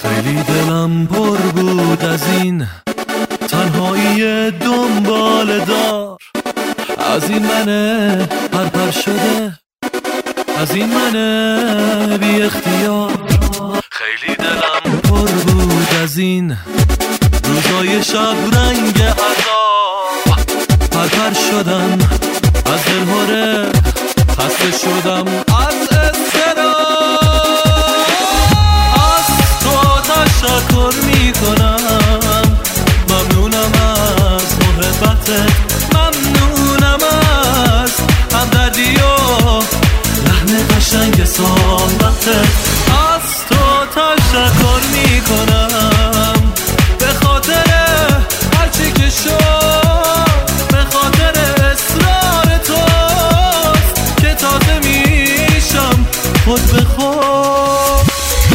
خیلی دلم پر بود از این تنهایی دنبال دار، از این منه پرپر شده، از این منه بی اختیار. خیلی دلم پر بود از این روزای شب رنگ عذاب، پرپر شدم از دلهوره، خسته شدم از اضطراب. از تو تشکر میکنم، ممنونم از محبتت، ممنونم از همدردی و لحن قشنگ صحبتت. از تو تشکر میکنم به خاطر هرچی که شد، به خاطر اصرار توست که تازه میشم خود به خود.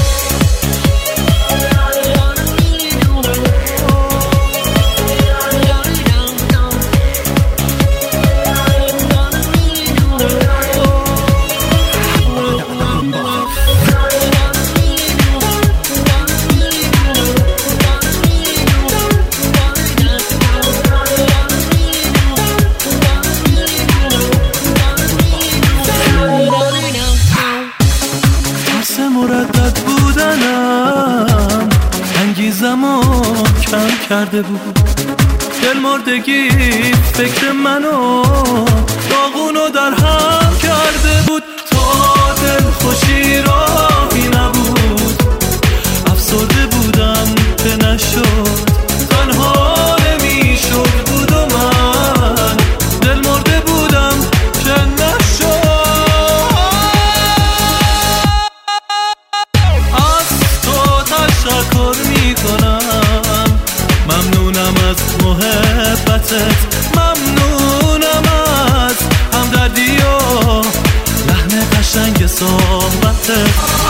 مردد بودنم انگیزمو کم کرده بود، دل مردگی فکر منو داغونو در هم کرده بود. تا دل خوشی راهی نبود، افسرده بودم که نشد، تنها نمیشد بود و من دل مرده بودم که نشد. تشکر میکنم، ممنونم از محبتت، ممنونم از همدردی و لحن قشنگ صحبتت.